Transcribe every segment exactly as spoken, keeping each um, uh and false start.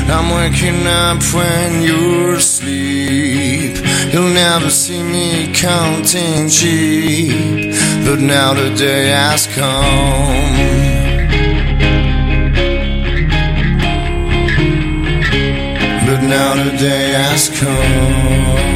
I'm waking up when you're asleep. You'll never see me counting sheep, but now the day has come. But now the day has come.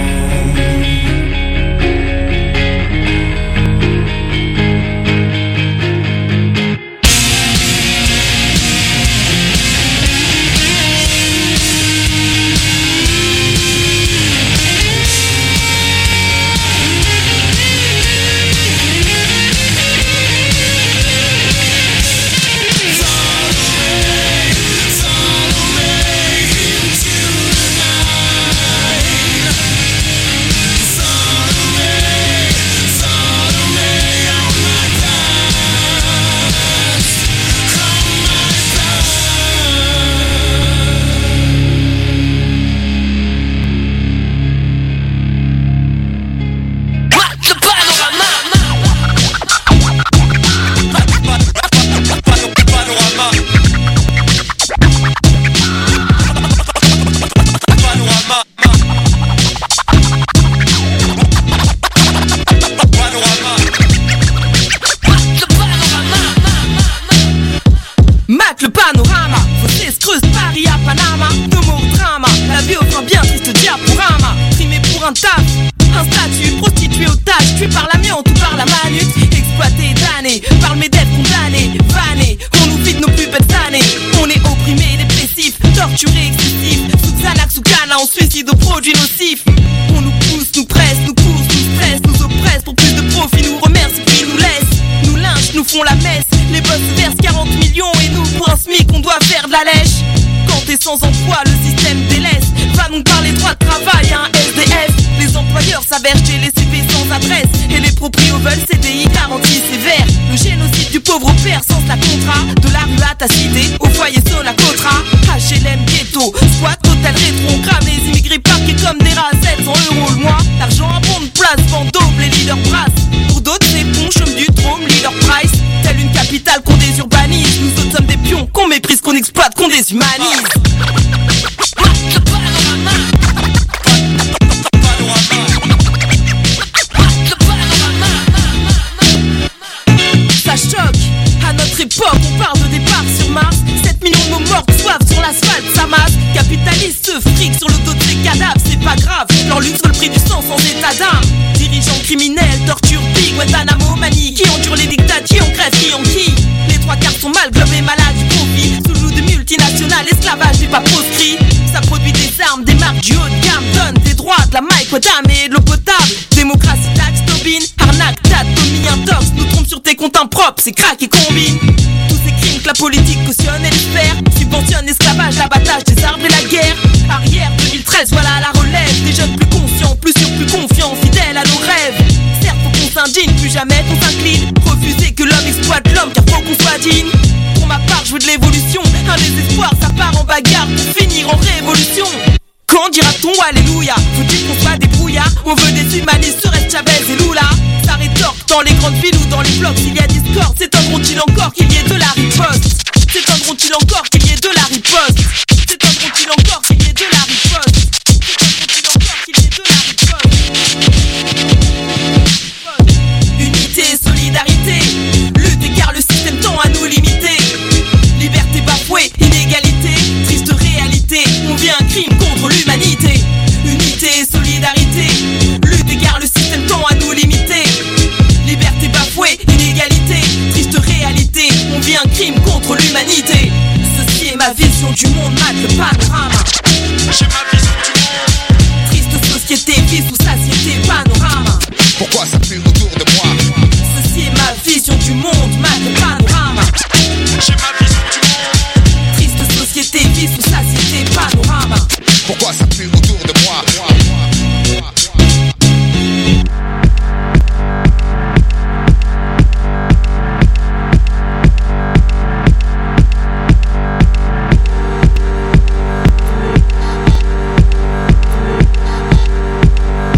Sans emploi, le système délaisse. Va nous parler droit de travail à un S D F. Les employeurs s'avèrent jeter les C V sans adresse, et les proprios veulent C D I garantie sévère. Le génocide du pauvre père sans la contrat. De la rue à ta cité, au foyer Sonacotra. H L M, ghetto, squat, hôtel rétro. On crame les immigrés parqués comme des rats. sept cents euros le mois. L'argent abonde, place, Vendôme, les leaders brassent. Pour d'autres c'est bon, chôme du trôme, leader price. Telle une capitale qu'on désurbanise. Nous autres sommes des pions, qu'on méprise, qu'on exploite, qu'on déshumanise. Ça choque, à notre époque on parle de départ sur Mars. sept millions de nos morts soivent sur l'asphalte, ça masse. Capitalistes se friquent sur le dos de ces cadavres, c'est pas grave. Leur luxe vaut le prix du sang sans état d'âme. Dirigeants criminels, torture, big, Guantanamo, Mani. Qui endure les dictats, qui en crève, qui en qui. Les trois quarts sont mal globés, malades du profit. Sous le joug de multinationales, l'esclavage n'est pas proscrit. Ça produit des armes, des marques du haut de gamme. Donne des droits, de la maille, dame et de l'eau potable. Démocratie, taxe, Tobin, arnaque, datomie, intox. Nous trompe sur tes comptes impropres, c'est crack et combine. Tous ces crimes que la politique cautionne et espère. Subventionne l'esclavage, l'abattage des arbres et la guerre. Arrière deux mille treize, voilà la relève. Des jeunes plus conscients, plus sûrs, plus confiants, fidèles à nos rêves. Certes faut qu'on s'indigne, plus jamais qu'on s'incline. Refuser que l'homme exploite l'homme, car faut qu'on soit digne. Pour ma part, je veux de l'évolution. Un désespoir, ça part en bagarre pour finir en révolution. Quand dira-t-on alléluia? Faut-il qu'on soit des brouillards? On veut des humanistes, serait Chavez et Lula. Ça rétorque dans les grandes villes ou dans les blocs. S'il y a discorde, s'étonneront-ils encore qu'il y ait de la riposte? S'étonneront-ils encore qu'il y ait de la riposte? S'étonneront-ils encore qu'il y ait de la riposte? S'étonneront-ils encore qu'il y ait de la riposte? Unité, solidarité, lutte car le système tend à nous limiter. Liberté bafouée, inégalité, triste réalité. On vit un crime contre l'humanité. Unité et solidarité, lutte car le système tend à nous limiter. Liberté bafouée, inégalité, triste réalité. On vit un crime contre l'humanité. Ceci est ma vision du monde, mat le panorama. J'ai ma vision du monde. Triste société, vie sous satiété, panorama. Pourquoi ça pue autour de moi? Ceci est ma vision du monde, mat le panorama. J'ai ma vision du monde. Triste société, vie sous satiété, panorama. Pourquoi ça pue autour de moi?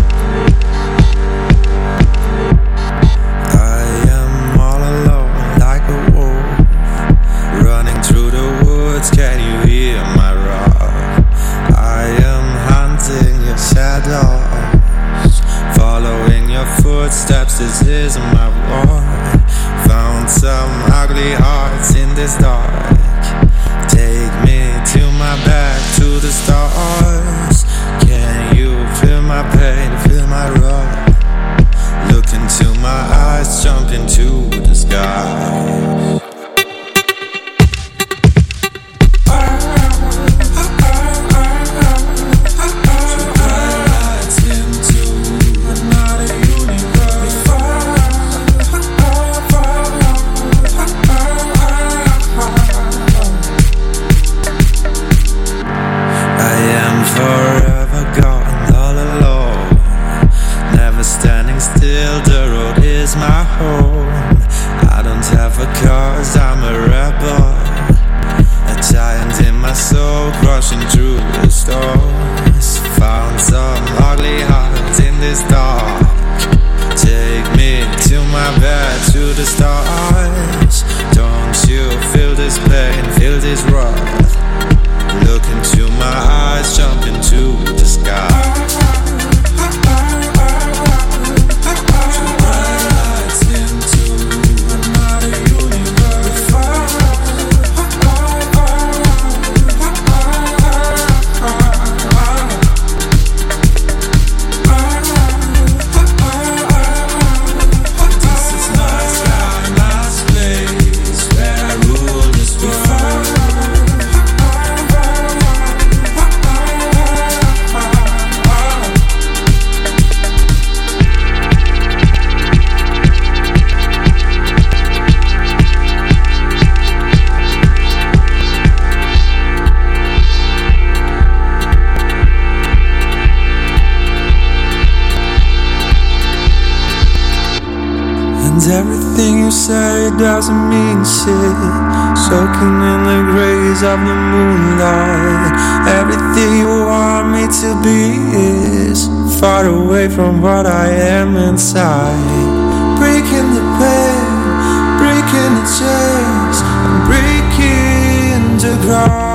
I am all alone, like this is my war. Found some ugly hearts in this dark. Take me to my back to the stars. Can you feel my pain, feel my wrath? Look into my eyes, jump into the sky. Still, the road is my home. I don't have a cause, I'm a rebel. A giant in my soul, crushing through the storms. Found some ugly hearts in this dark. Take me to my bed, to the stars. Don't you feel this pain, feel this wrath? Look into my eyes, jump into the sky. Everything you say doesn't mean shit. Soaking in the grays of the moonlight. Everything you want me to be is far away from what I am inside. Breaking the pain, breaking the chains, I'm breaking the ground.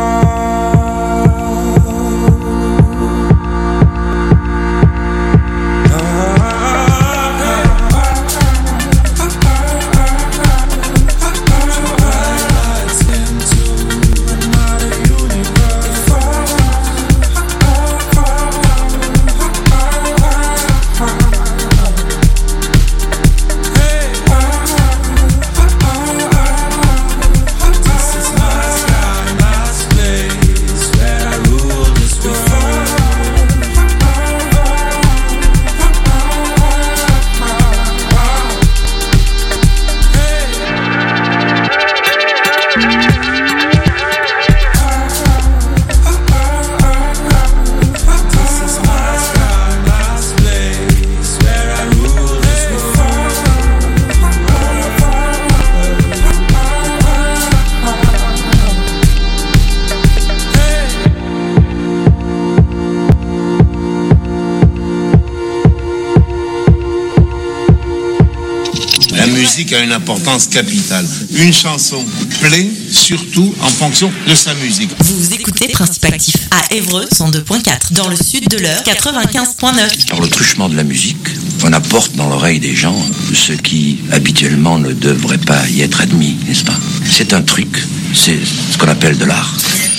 A une importance capitale. Une chanson plaît surtout en fonction de sa musique. Vous écoutez Principe Actif à Évreux cent deux point quatre, dans le sud de l'Eure quatre-vingt-quinze point neuf. Par le truchement de la musique, on apporte dans l'oreille des gens ce qui habituellement ne devrait pas y être admis, n'est-ce pas? C'est un truc, c'est ce qu'on appelle de l'art.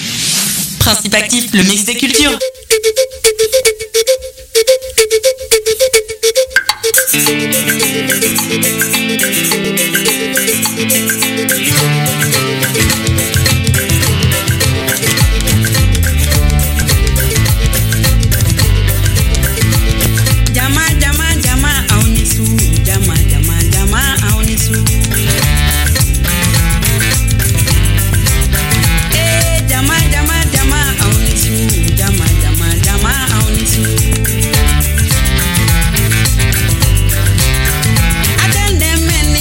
Principe Actif, le mix des cultures. I tell them men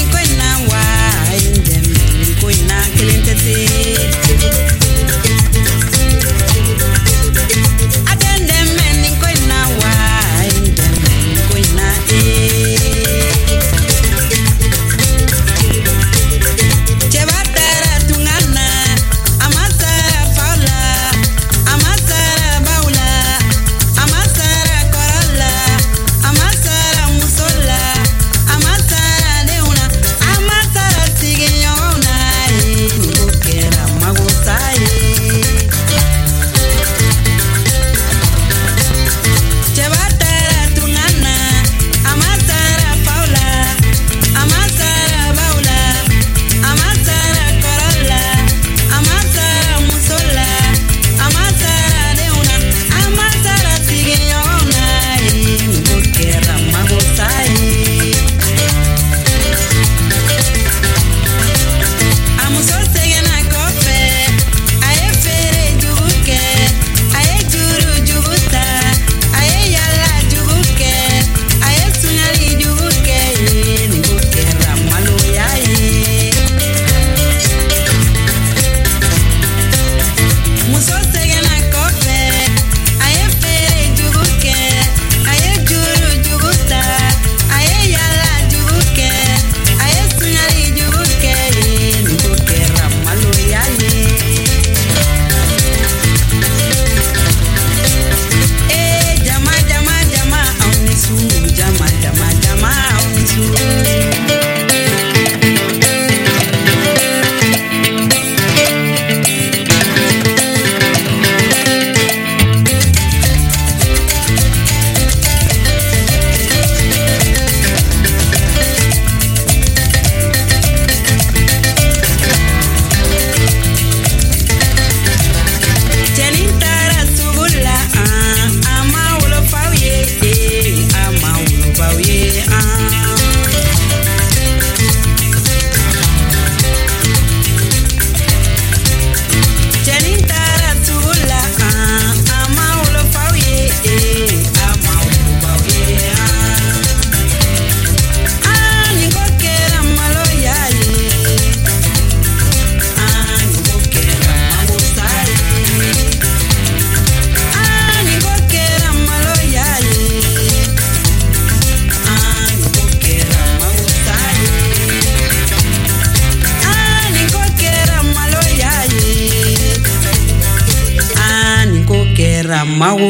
era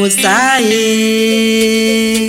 maozae.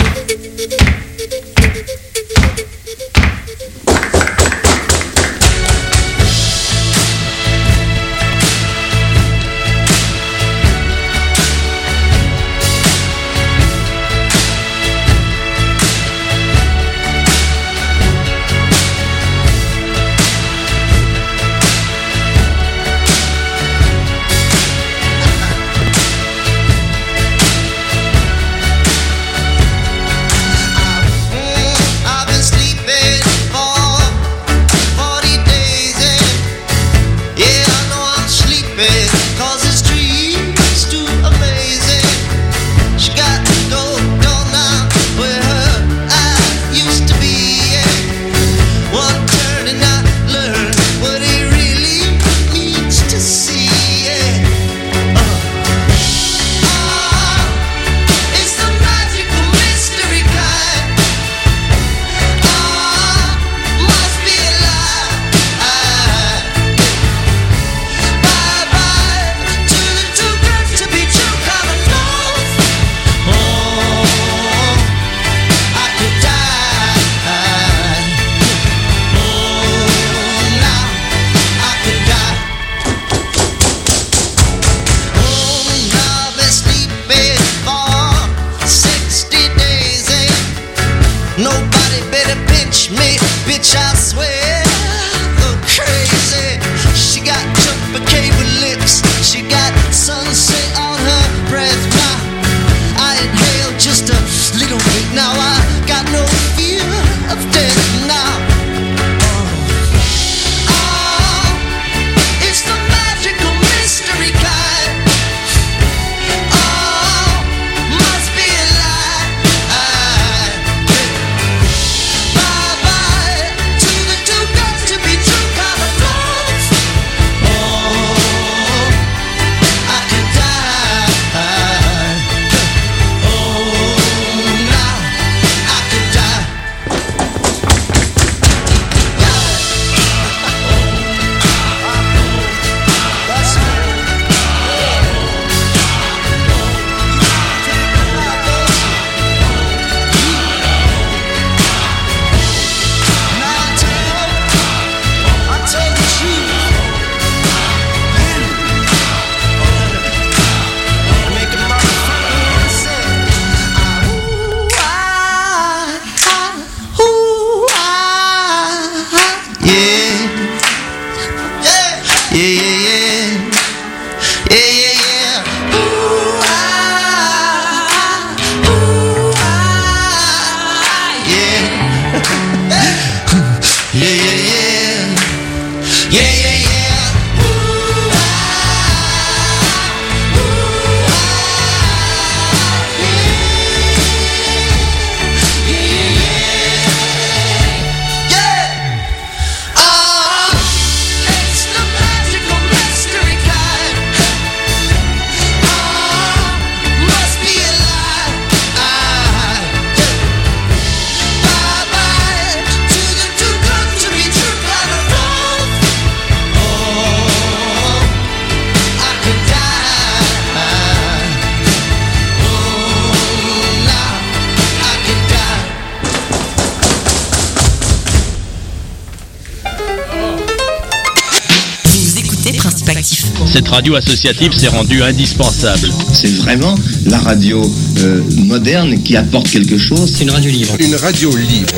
Cette radio associative s'est rendue indispensable. C'est vraiment la radio euh, moderne qui apporte quelque chose. C'est une radio libre. Une radio libre.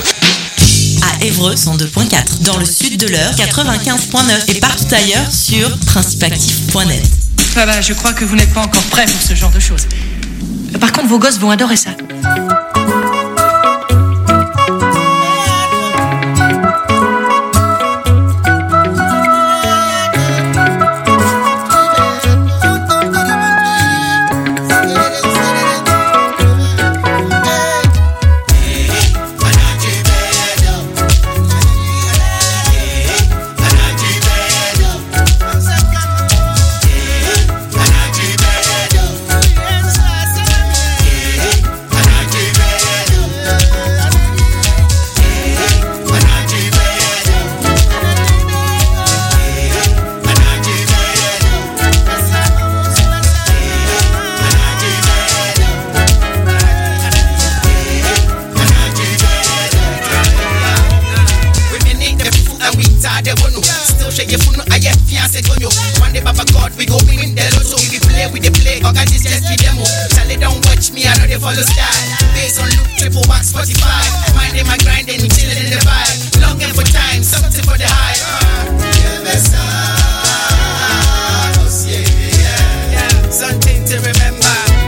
À Évreux, cent deux point quatre. Dans le sud de l'Eure, quatre-vingt-quinze point neuf. Et partout ailleurs sur principe actif point net. Ah bah, je crois que vous n'êtes pas encore prêts pour ce genre de choses. Par contre, vos gosses vont adorer ça. Anaki the Papa God, we go win the lotto. If we play, we the play, organ this just be demo. Charlie don't watch me, I know they follow style. Based on loop, triple wax, forty-five. Minding my grinding, chilling in the vibe. Longing for time, something for the high. Something to remember.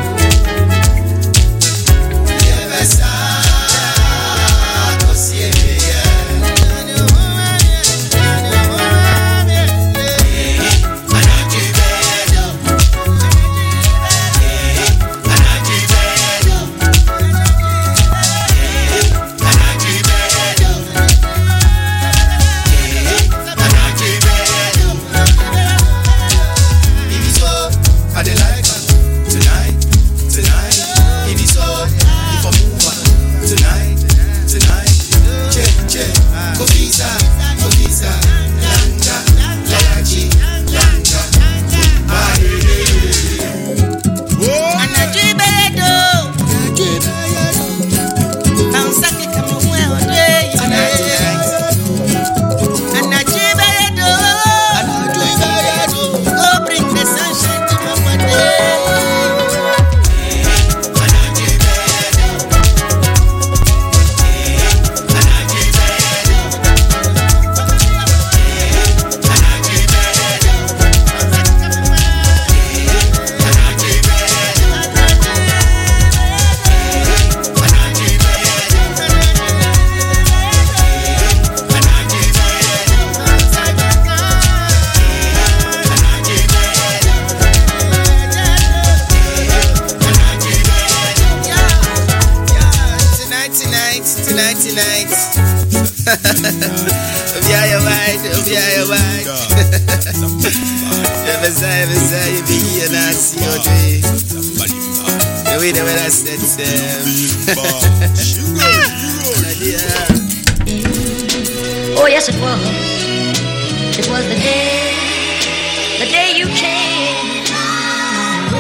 Oh yes it was. It was the day, the day you came my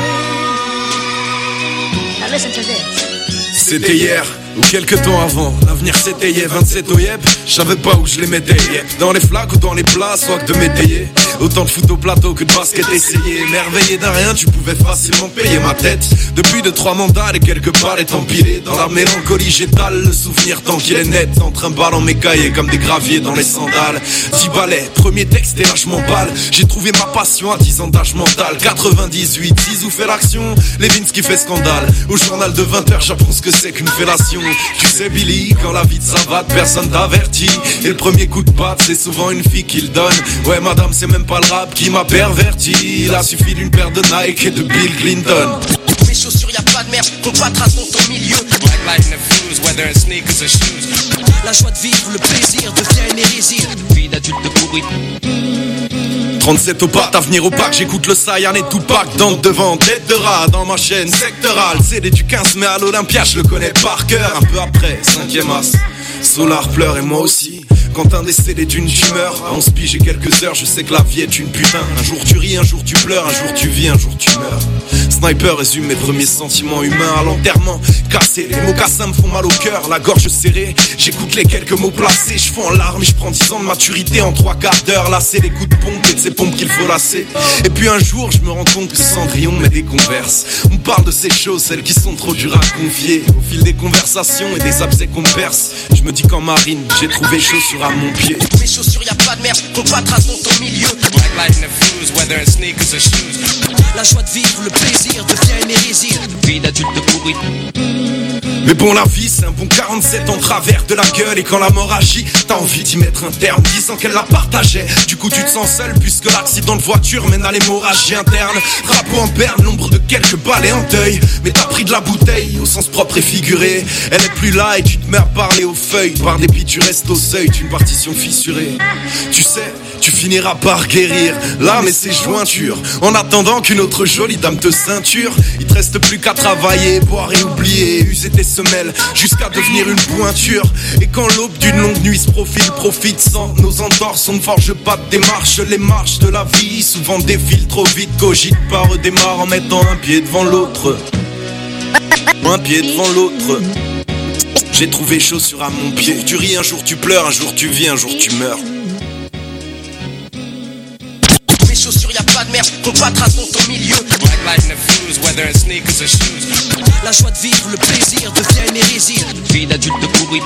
way. Now listen to this. C'était hier ou quelques temps avant, l'avenir s'étayait. Vingt-sept au yep, je savais pas où je les mettais. Dans les flaques ou dans les plats, soit que de m'étayer. Autant de foot au plateau que de basket essayé. Émerveillé d'un rien, tu pouvais facilement payer ma tête. Depuis de trois mandats et quelques palettes empilées. Dans la mélancolie j'étale le souvenir tant qu'il est net. Entre un bal en mes cahiers comme des graviers dans les sandales. Dix balais, premier texte et lâchement balle. J'ai trouvé ma passion à dix ans d'âge mental. Quatre-vingt-dix-huit, Zizou fait l'action, Levinsky fait scandale. Au journal de vingt heures j'apprends ce que c'est qu'une fellation. Tu sais Billy, quand la vie te savate, personne t'avertit. Et le premier coup de patte, c'est souvent une fille qui le donne. Ouais madame, c'est même pas le rap qui m'a perverti. Il a suffi d'une paire de Nike et de Bill Clinton. Mes chaussures, y'a pas de merde, qu'on battra son ton milieu. La joie de vivre, le plaisir devient une hérésie. Vie d'adulte de pourri. trente-sept au parc, avenir au parc, j'écoute le Saiyan et Tupac. Donc devant, tête de rat dans ma chaîne sectorale. C D du quinze mai à l'Olympia, je le connais par cœur. Un peu après, cinquième as, Solar pleure et moi aussi. Quand un décédé d'une tumeur, à onze piges et quelques heures, je sais que la vie est une putain. Un jour tu ris, un jour tu pleures, un jour tu vis, un jour tu meurs. Sniper résume mes premiers sentiments humains à l'enterrement. Cassé, les mocassins me font mal au cœur, la gorge serrée. J'écoute les quelques mots placés, je fonds en larmes, je prends dix ans de maturité en trois quarts d'heure. Lasser les coups de pompe et de ces pompes qu'il faut lasser. Et puis un jour, je me rends compte que Cendrillon met des converses. On parle de ces choses, celles qui sont trop dures à confier. Au fil des conversations et des abcès qu'on perce, je me dis qu'en marine, j'ai trouvé chaussures à mon pied. Mes chaussures, y'a pas de merde, qu'on battra son ton milieu. La joie de vivre, le plaisir devient une hérésie. Vie d'adulte pourri. Mais bon, la vie c'est un bon quarante-sept en travers de la gueule. Et quand la mort agit, t'as envie d'y mettre un terme, disant qu'elle la partageait. Du coup tu te sens seul puisque l'accident de voiture mène à l'hémorragie interne. Drapeau en berne, l'ombre de quelques balais en deuil. Mais t'as pris de la bouteille au sens propre et figuré. Elle est plus là et tu te mets à parler aux feuilles. Par dépit tu restes au seuil d'une partition fissurée. Tu sais, tu finiras par guérir l'âme et ses jointures. En attendant qu'une autre jolie dame te ceinture, il te reste plus qu'à travailler, boire et oublier, user tes semelles jusqu'à devenir une pointure. Et quand l'aube d'une longue nuit se profile, profite sans nos entorses. On ne forge pas de démarche, les marches de la vie souvent défilent trop vite. Cogite pas, redémarre en mettant un pied devant l'autre. Un pied devant l'autre. J'ai trouvé chaussures à mon pied. Tu ris, un jour tu pleures, un jour tu vis, un jour tu meurs. Mes chaussures, y'a pas de merde, Patras monte au milieu. La joie de vivre, le plaisir devient une hérésie. Vie d'adulte de pourri.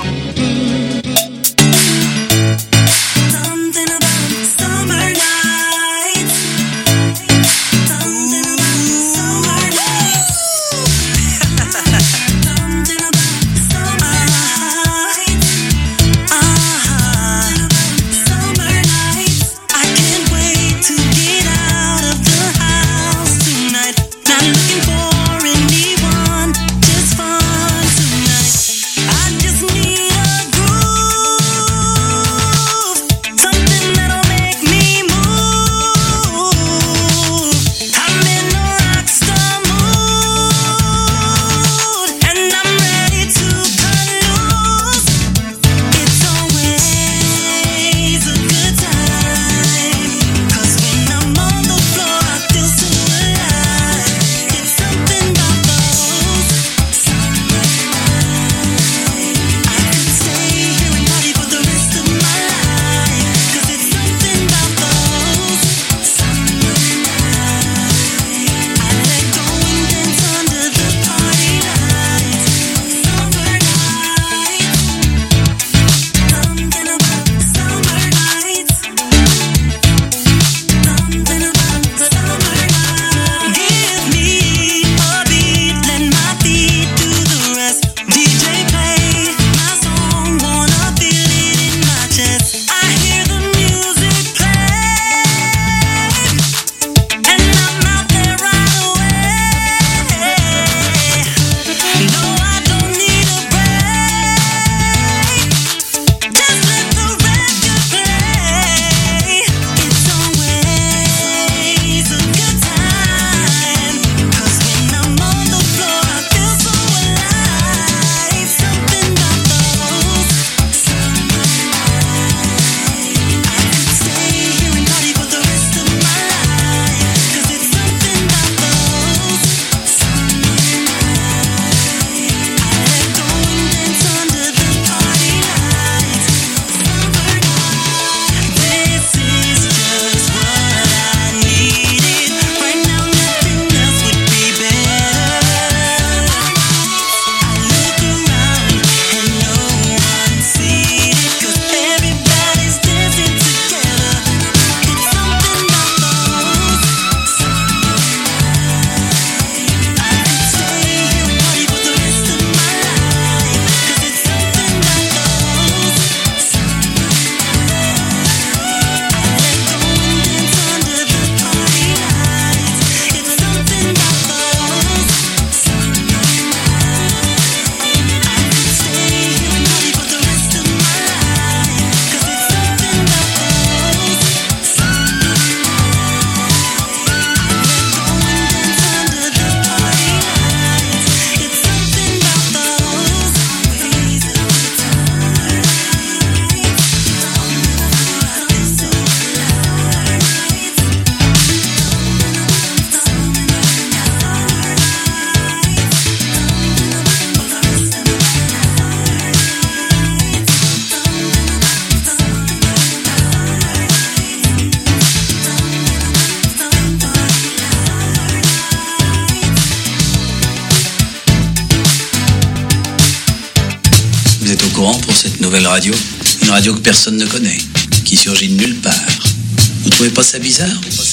Nouvelle radio, une radio que personne ne connaît, qui surgit de nulle part. Vous trouvez pas ça bizarre?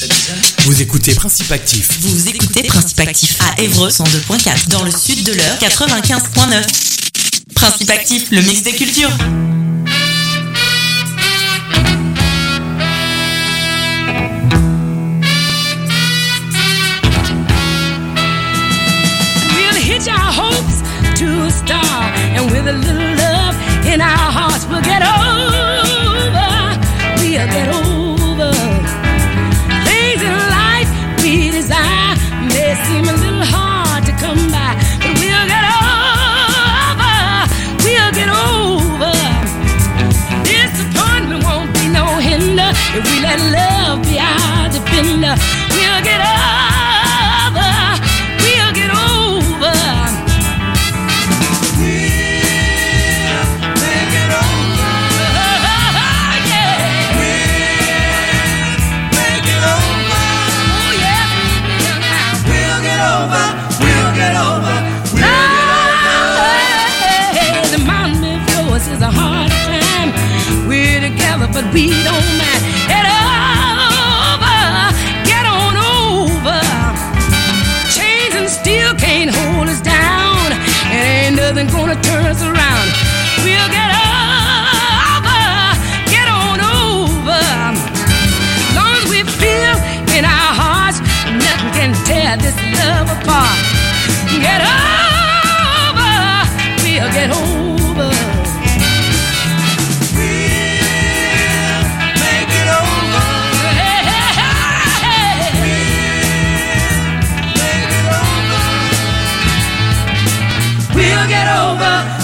Vous écoutez Principe Actif. Vous écoutez Principe Actif à Évreux cent deux point quatre, dans le sud de l'Eure quatre-vingt-quinze point neuf. Principe Actif, le mix des cultures. We'll hitch our hopes to a star, and with a little love in our hearts we'll get over, we'll get over. Things in life we desire may seem a little hard to come by, but we'll get over, we'll get over. Disappointment won't be no hinder if we let love be our defender. We'll get over, we'll get over. nothing gonna turn us around. We'll get over, get on over. As long as we feel in our hearts, nothing can tear this love apart. Get over, we'll get over. We'll make it over. Hey, hey, hey. We'll make it over. We'll get over.